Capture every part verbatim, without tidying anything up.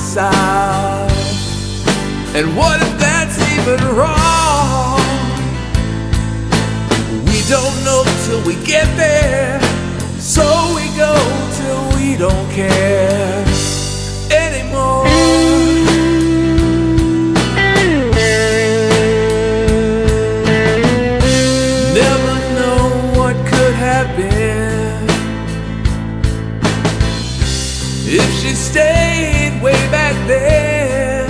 south. And what if that's even wrong? We don't know till we get there, so we go till we don't care anymore. Never know what could have been if she stayed way back then.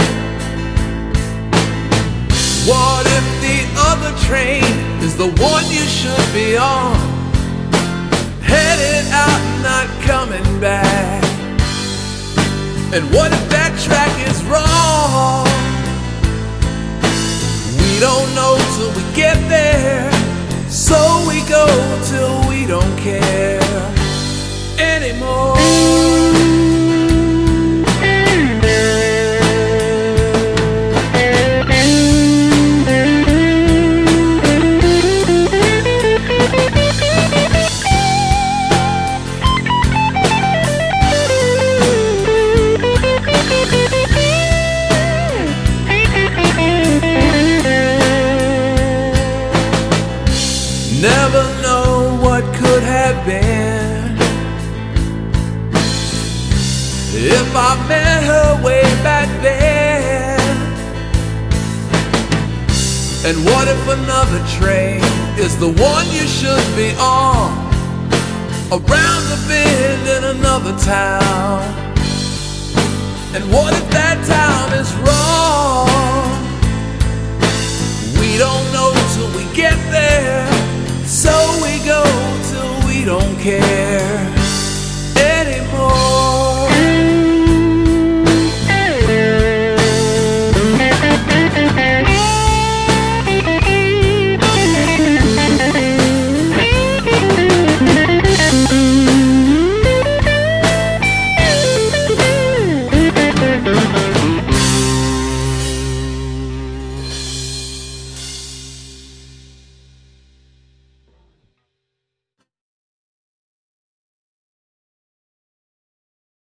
What if the other train is the one you should be on, headed out and not coming back? And what if that track is wrong? We don't know till we get there, so we go till we don't care anymore. Never know what could have been if I met her way back then. And what if another train is the one you should be on, around the bend in another town? And what if that town